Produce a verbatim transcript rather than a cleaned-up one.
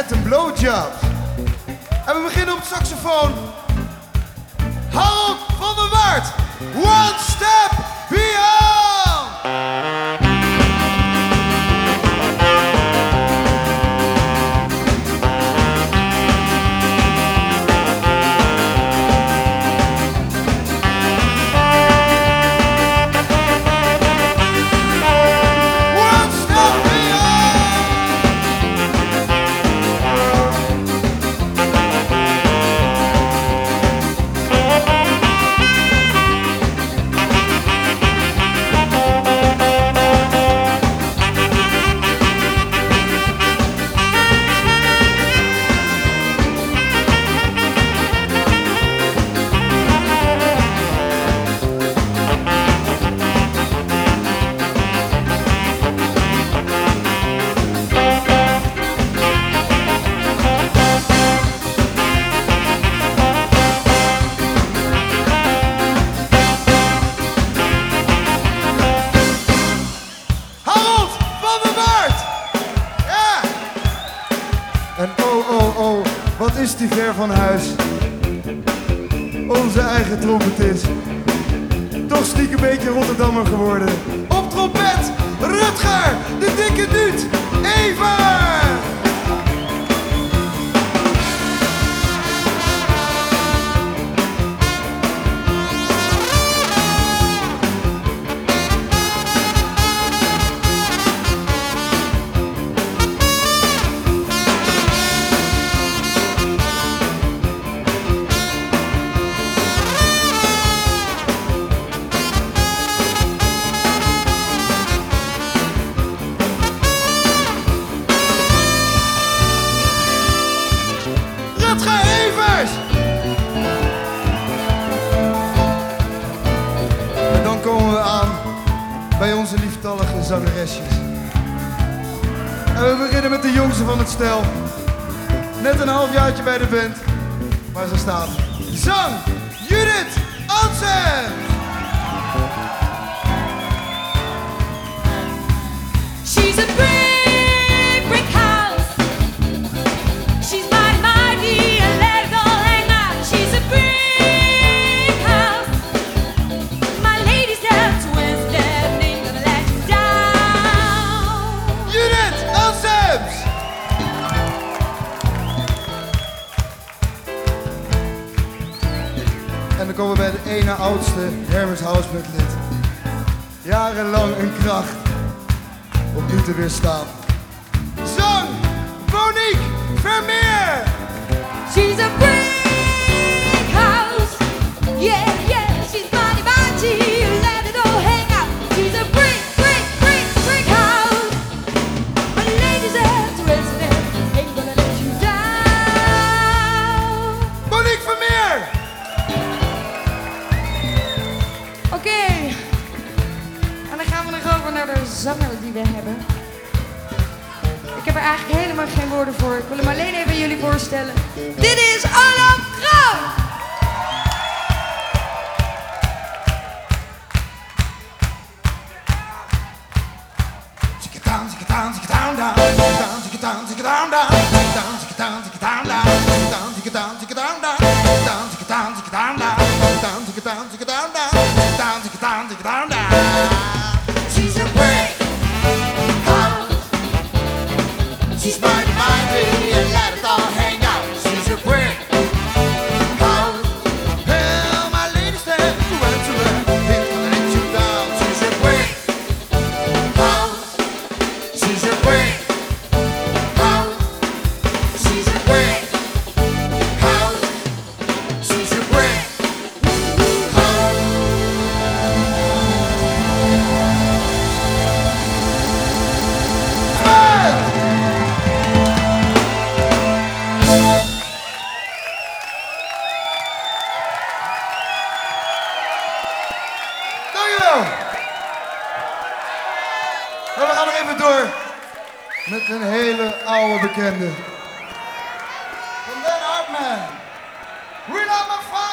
act en blowjobs. En we beginnen op saxofoon. Harold van der Waard, One Step Beyond! En oh, oh, oh, wat is die ver van huis. Onze eigen trompetist. Toch stiekem een beetje Rotterdammer geworden. Op trompet, Rutger, de dikke duut, Eva! En dan komen we aan bij onze lieftallige zangeresjes. En we beginnen met de jongste van het stel. Net een halfjaartje bij de band, maar ze staat. Zang, Judith Ansen! She's a brick, brick house. She's mighty, mighty, and let it all hang out. She's a brick house. My lady's there to Wednesday, ain't gonna let you down. Judith Ansems! En dan komen we bij de ene oudste Hermes Houseband lid. Jarenlang een kracht om nu te weerstaan. Zang, Monique Vermeer! She's a brick house. Yeah, yeah, she's mighty, mighty, let it all hang out. She's a brick, brick, brick, brick house. My lady's there to Wednesday, ain't gonna let you down. Monique Vermeer! Oké, okay. En dan gaan we nog over naar de zanger die we hebben. Ik heb er eigenlijk helemaal geen woorden voor. Ik wil hem alleen even aan jullie voorstellen. Dit is Olaf Kroon! Zik it down, zik it down, zik it down, down, zik it down, zik it down, zik it down, down, zik it down, zik it down, zik it down, down, zik it down, zik it down, down, zik it down, zik it down, down, zik it down, zik it down, down, zik it down, zik it down, zik it down, down. She's a brick house. She's mighty, mighty, and let it all hang out. She's a brick house. Hell, my lady's there to answer her. Ain't gonna let you down. She's a brick house. She's a brick house. She's a brick house. She's a brick house. Dankjewel. Maar we gaan nog even door met een hele oude bekende. Van Den Hartman. We love my father.